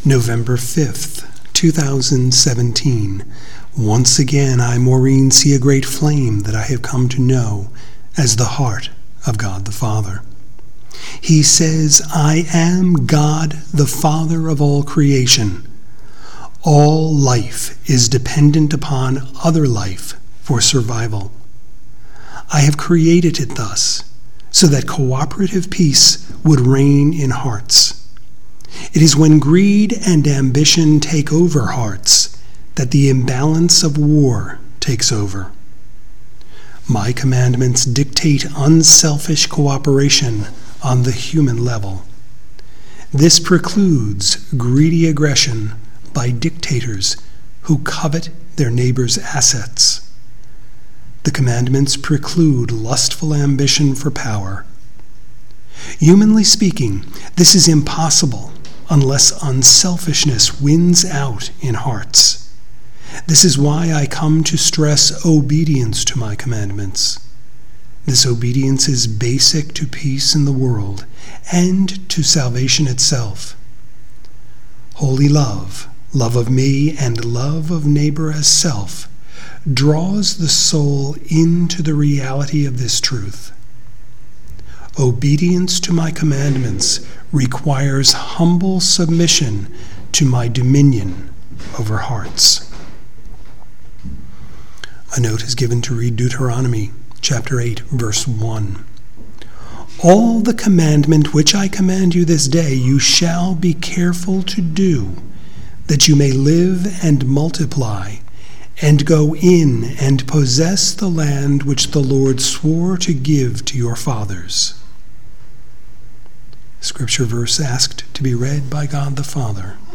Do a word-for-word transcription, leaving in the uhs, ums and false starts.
November fifth, two thousand seventeen. Once again I, Maureen, see a great flame that I have come to know as the heart of God the Father. He says, I am God the Father of all creation. All life is dependent upon other life for survival. I have created it thus, so that cooperative peace would reign in hearts. It is when greed and ambition take over hearts that the imbalance of war takes over. My commandments dictate unselfish cooperation on the human level. This precludes greedy aggression by dictators who covet their neighbor's assets. The commandments preclude lustful ambition for power. Humanly speaking, this is impossible unless unselfishness wins out in hearts. This is why I come to stress obedience to my commandments. This obedience is basic to peace in the world and to salvation itself. Holy love, love of me and love of neighbor as self, draws the soul into the reality of this truth. Obedience to my commandments requires humble submission to my dominion over hearts. A note is given to read Deuteronomy chapter eight, verse one. All the commandment which I command you this day you shall be careful to do, that you may live and multiply, and go in and possess the land which the Lord swore to give to your fathers. Scripture verse asked to be read by God the Father.